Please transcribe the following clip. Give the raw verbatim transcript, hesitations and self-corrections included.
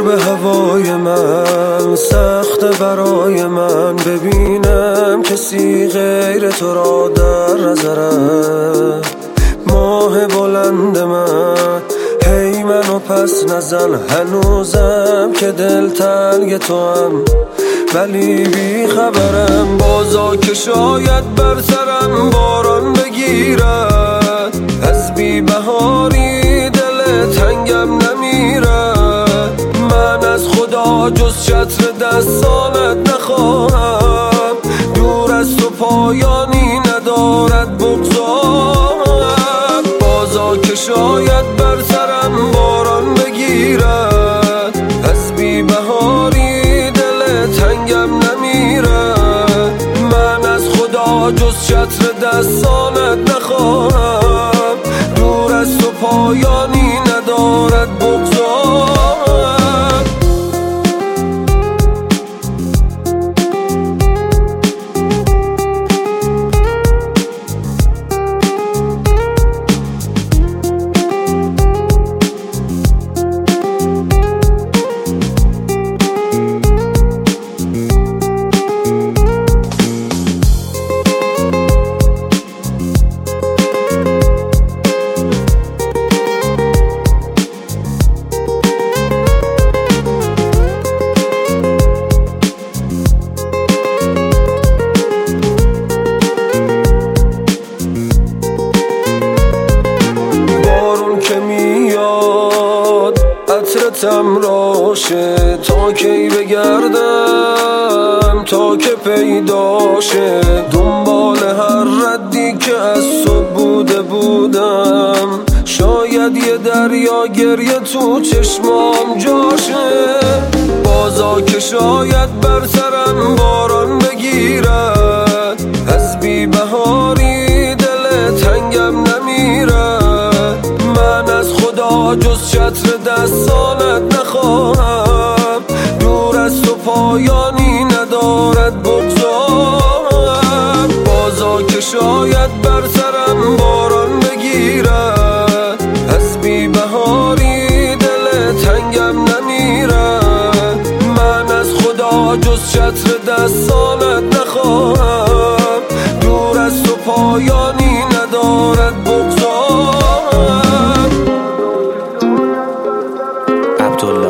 به هوای من سخت برای من ببینم کسی غیر تو را در نظرم. ماه بلند من هی منو پس نزن، هنوزم که دل تنگ تو هم ولی بی خبرم. بازا که شاید بر سرم باران بگیرد، از بی بهاری دل تنگم نمیرد. من از خدا جز چتر دستانت نخواهم، دور از تو پایانی ندارد بگذارم. بازا که شاید بر سرم باران بگیرد، از بی بهاری دل تنگم نمیرد. من از خدا جز چتر دستانت نخواهم، دور از تو پایانی ندارد بگذارم. عطرتم راشه تا کی بگردم، تا که پیداشه دنبال هر ردی که از تو بوده بودم. شاید یه دریا گریه تو چشمام جاشه، بازا که شاید بر سرم باران بگیرد، از بی بهاری دل تنگم نمیرد. من از خدا جز چتر دستانت نخواهم، دور از تو پایانی ندارد بگذارم. بازا که شاید بر سرم باران بگیرد، از بی بهاری دل تنگم نمیرد. من از خدا جز چتر دستانت نخواهم، دور از تو پایانی ندارد بگذارم. عبدالله